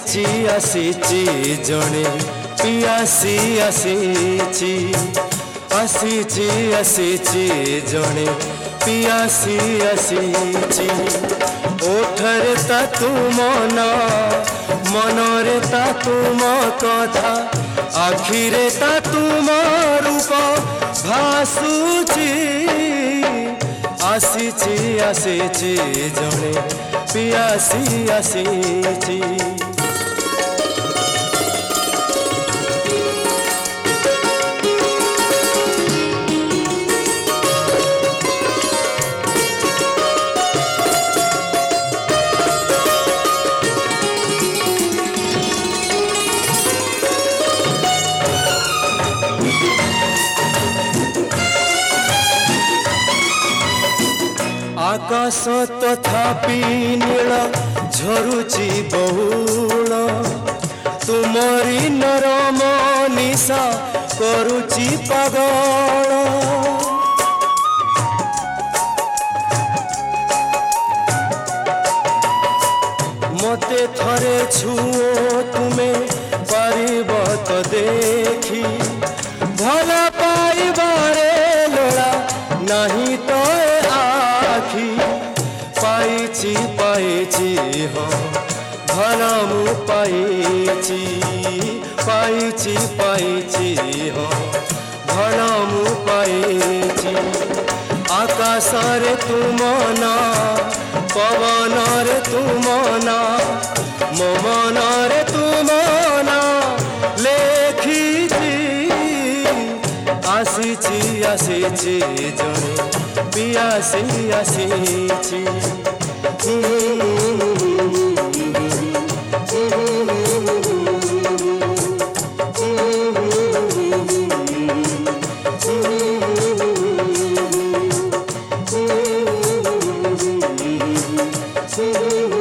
ଆସିଛି ଆସିଛି ଜଣେ ପିଆସି ଆସିଛି ଆସିଛି ଆସିଛି ଜଣେ ପିଆସି ଆସିଛି ଓଠରେ ତା ତୁମ ନା ମନରେ ତା ତୁମ କଥା ଆଖିରେ ତା ତୁମ ରୂପ ଭାସୁଛି ଆସିଛି ଆସିଛି ଜଣେ ପିଆସି ଆସିଛି आकाश तथापि नील झरुची बहुल तुमरी नरम निशा करुची पागल मते थरे छुओ तुमे पारिब तो देखी भला पाइबारे लोड़ा नहीं तो पाइची पाइची हो भला मु पाइची पाइची पाइची हो भला मु पाइची आकाश रे तुम ना पवन रे तुम ना मो मन रे तुम ना लेखिची आसीची आसीची जणे पियासी आसीची Mm-hmm.